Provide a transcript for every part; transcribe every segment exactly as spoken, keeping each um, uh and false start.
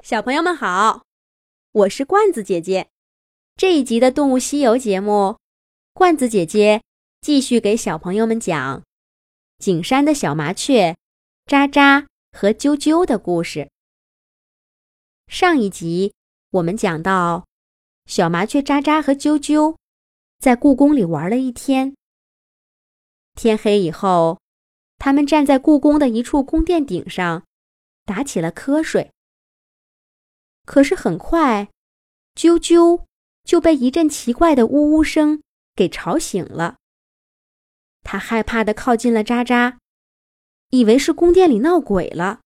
小朋友们好，我是罐子姐姐。这一集的动物西游节目，罐子姐姐继续给小朋友们讲景山的小麻雀喳喳和啾啾的故事。上一集我们讲到，小麻雀喳喳和啾啾在故宫里玩了一天。天黑以后，他们站在故宫的一处宫殿顶上，打起了瞌睡。可是很快，啾啾就被一阵奇怪的呜呜声给吵醒了。他害怕地靠近了喳喳，以为是宫殿里闹鬼了。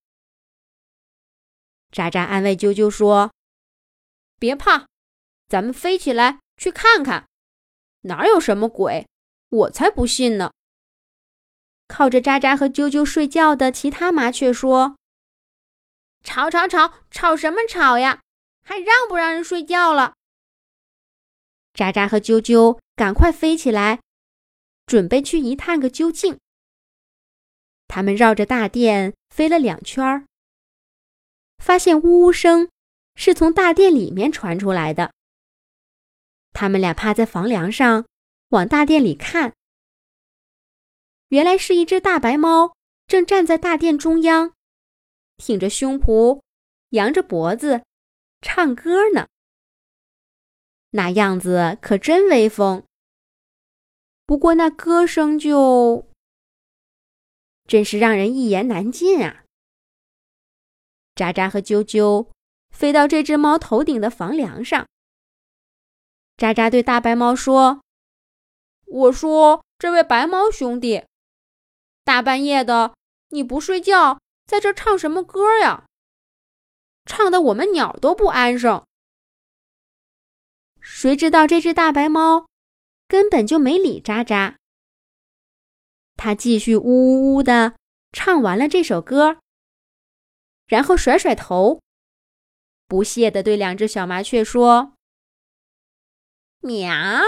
喳喳安慰啾啾说：“别怕，咱们飞起来去看看，哪有什么鬼，我才不信呢。”靠着喳喳和啾啾睡觉的其他麻雀说：“吵吵吵，吵什么吵呀？还让不让人睡觉了？”喳喳和啾啾赶快飞起来，准备去一探个究竟。他们绕着大殿飞了两圈，发现呜呜声是从大殿里面传出来的。他们俩趴在房梁上往大殿里看，原来是一只大白猫正站在大殿中央，挺着胸脯，扬着脖子，唱歌呢。那样子可真威风。不过那歌声就……真是让人一言难尽啊。喳喳和啾啾飞到这只猫头顶的房梁上。喳喳对大白猫说：“我说，这位白猫兄弟，大半夜的，你不睡觉，在这唱什么歌呀？唱得我们鸟都不安生。”谁知道这只大白猫根本就没理喳喳，它继续呜呜呜地唱完了这首歌，然后甩甩头，不屑地对两只小麻雀说：“喵！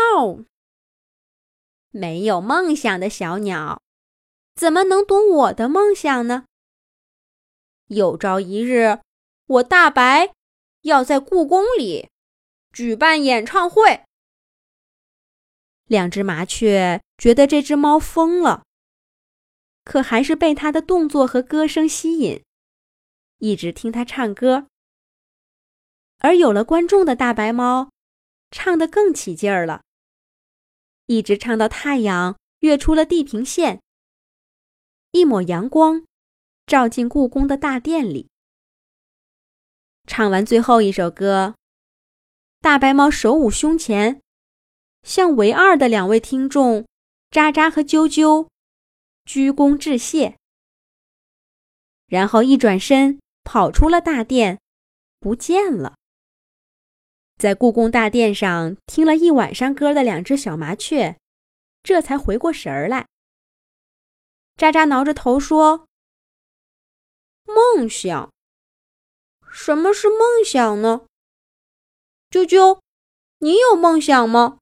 没有梦想的小鸟，怎么能懂我的梦想呢？有朝一日，我大白要在故宫里举办演唱会。”两只麻雀觉得这只猫疯了，可还是被它的动作和歌声吸引，一直听它唱歌。而有了观众的大白猫唱得更起劲儿了，一直唱到太阳跃出了地平线，一抹阳光照进故宫的大殿里。唱完最后一首歌，大白猫手捂胸前，向唯二的两位听众喳喳和啾啾鞠躬致谢，然后一转身跑出了大殿，不见了。在故宫大殿上听了一晚上歌的两只小麻雀这才回过神儿来。喳喳挠着头说：“梦想？什么是梦想呢？啾啾，你有梦想吗？”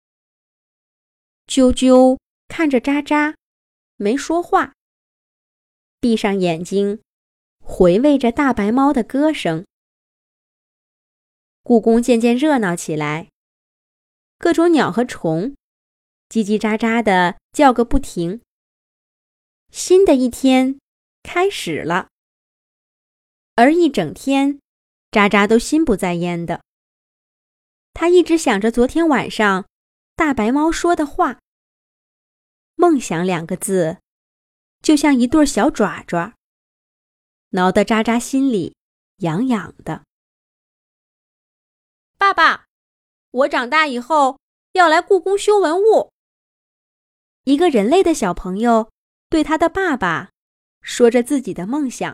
啾啾看着喳喳，没说话，闭上眼睛，回味着大白猫的歌声。故宫渐渐热闹起来，各种鸟和虫叽叽喳喳地叫个不停。新的一天开始了，而一整天，喳喳都心不在焉的。他一直想着昨天晚上大白猫说的话。梦想两个字，就像一对小爪爪，挠得喳喳心里痒痒的。爸爸，我长大以后要来故宫修文物。一个人类的小朋友对他的爸爸说着自己的梦想。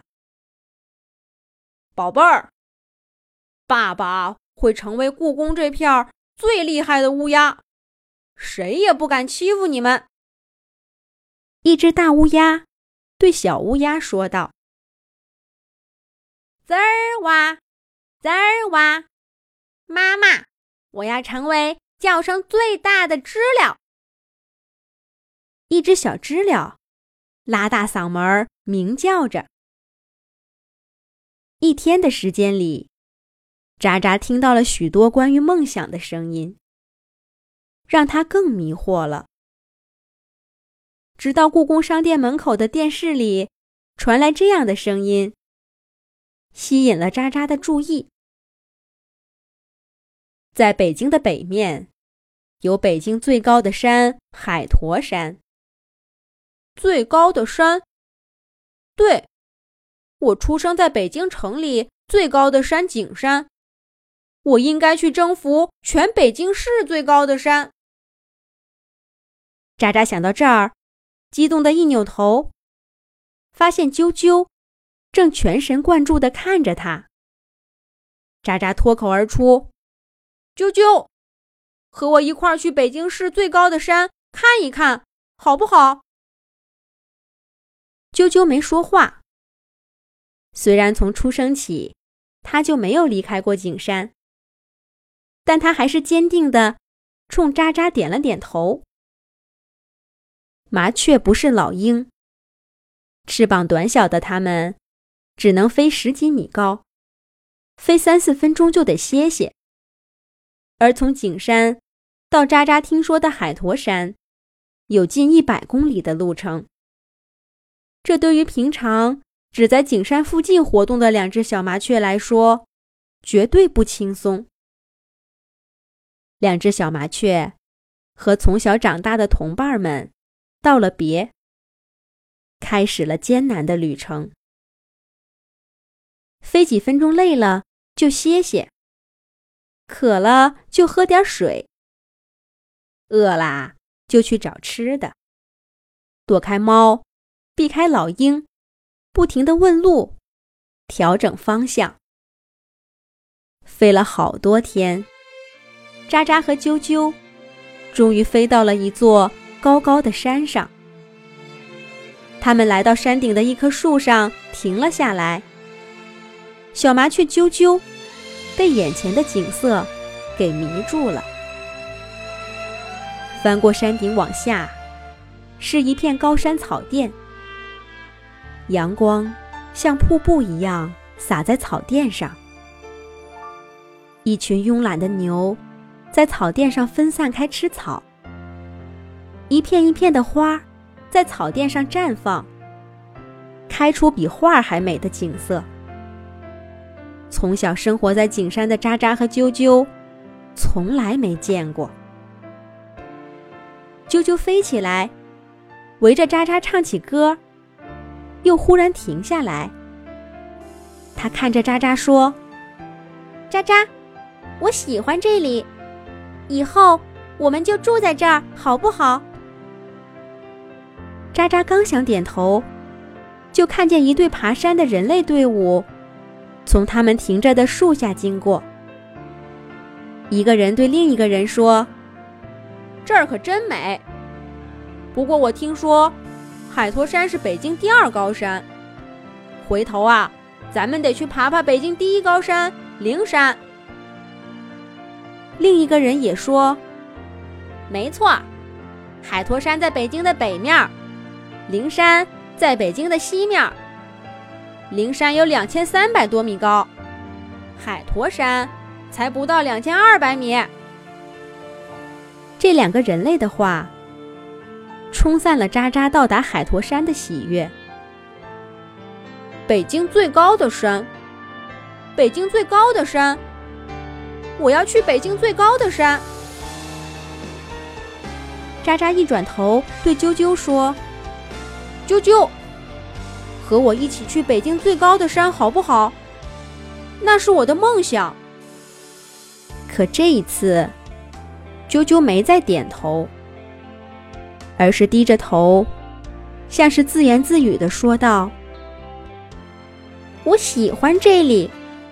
宝贝儿，爸爸会成为故宫这片最厉害的乌鸦，谁也不敢欺负你们。一只大乌鸦对小乌鸦说道：“滋儿哇，滋儿哇，妈妈，我要成为叫声最大的知了。”一只小知了拉大嗓门鸣叫着。一天的时间里， 渣渣听到了许多关于梦想的声音，让他更迷惑了。直到故宫商店门口的电视里传来这样的声音，吸引了渣渣的注意。在北京的北面，有北京最高的山海坨山。最高的山？对，我出生在北京城里最高的山景山，我应该去征服全北京市最高的山。渣渣想到这儿，激动地一扭头，发现啾啾正全神贯注地看着他。渣渣脱口而出：啾啾，和我一块儿去北京市最高的山看一看，好不好？啾啾没说话。虽然从出生起，他就没有离开过景山，但他还是坚定地冲渣渣点了点头。麻雀不是老鹰，翅膀短小的它们只能飞十几米高，飞三四分钟就得歇歇。而从景山到渣渣听说的海坨山，有近一百公里的路程。这对于平常只在景山附近活动的两只小麻雀来说，绝对不轻松。两只小麻雀和从小长大的同伴们道了别，开始了艰难的旅程。飞几分钟累了就歇歇，渴了就喝点水，饿啦就去找吃的，躲开猫，避开老鹰，不停地问路，调整方向。飞了好多天，渣渣和啾啾终于飞到了一座高高的山上。他们来到山顶的一棵树上停了下来。小麻雀啾啾被眼前的景色给迷住了。翻过山顶往下，是一片高山草甸，阳光像瀑布一样洒在草甸上。一群慵懒的牛在草甸上分散开吃草，一片一片的花在草甸上绽放，开出比画还美的景色。从小生活在景山的渣渣和啾啾从来没见过。啾啾飞起来，围着渣渣唱起歌，又忽然停下来。他看着渣渣说：渣渣，我喜欢这里，以后我们就住在这儿好不好？渣渣刚想点头，就看见一队爬山的人类队伍从他们停着的树下经过。一个人对另一个人说：这儿可真美，不过我听说海坨山是北京第二高山，回头啊，咱们得去爬爬北京第一高山灵山。另一个人也说：没错，海坨山在北京的北面，灵山在北京的西面。灵山有两千三百多米高，海坨山才不到两千二百米。这两个人类的话冲散了渣渣到达海坨山的喜悦。北京最高的山，北京最高的山，我要去北京最高的山。渣渣一转头对啾啾说：啾啾，和我一起去北京最高的山好不好？那是我的梦想。可这一次，啾啾没再点头，而是低着头，像是自言自语地说道：我喜欢这里。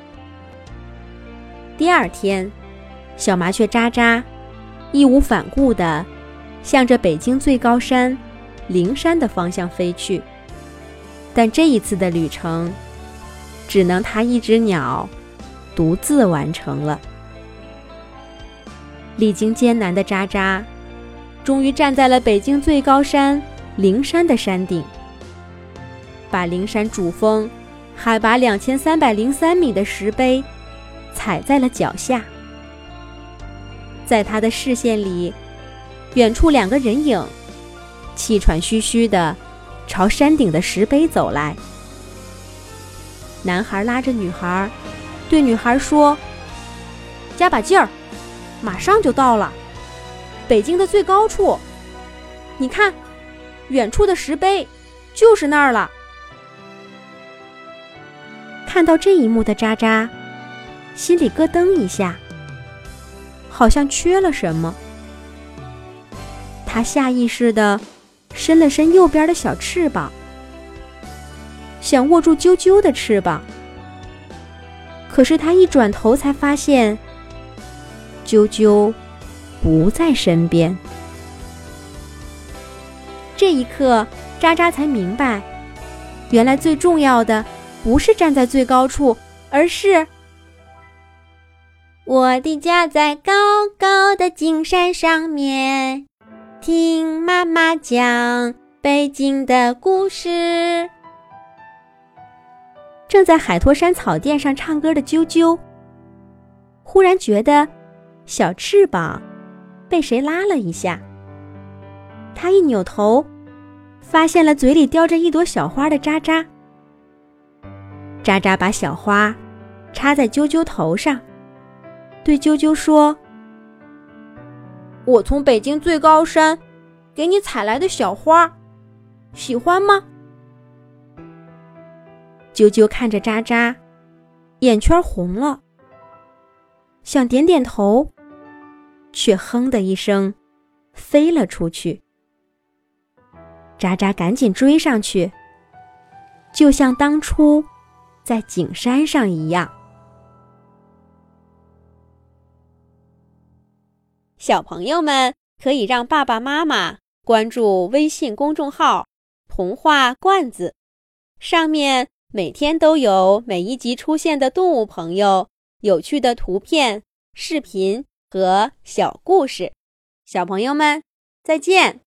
第二天，小麻雀渣渣义无反顾地向着北京最高山灵山的方向飞去。但这一次的旅程，只能它一只鸟独自完成了。历经艰难的渣渣，终于站在了北京最高山灵山的山顶，把灵山主峰海拔两千三百零三米的石碑踩在了脚下。在他的视线里，远处两个人影气喘吁吁地朝山顶的石碑走来。男孩拉着女孩，对女孩说：加把劲儿，马上就到了，北京的最高处，你看，远处的石碑就是那儿了。看到这一幕的渣渣心里咯噔一下，好像缺了什么。他下意识地伸了伸右边的小翅膀，想握住啾啾的翅膀，可是他一转头才发现啾啾不在身边。这一刻，渣渣才明白，原来最重要的不是站在最高处，而是我的家在高高的景山上面，听妈妈讲北京的故事。正在海坨山草甸上唱歌的啾啾，忽然觉得小翅膀被谁拉了一下。他一扭头，发现了嘴里叼着一朵小花的渣渣。渣渣把小花插在啾啾头上，对啾啾说：我从北京最高山给你采来的小花，喜欢吗？啾啾看着渣渣，眼圈红了，想点点头，却哼的一声飞了出去。渣渣赶紧追上去，就像当初在景山上一样。小朋友们可以让爸爸妈妈关注微信公众号童话罐子，上面每天都有每一集出现的动物朋友、有趣的图片、视频和小故事。小朋友们，再见。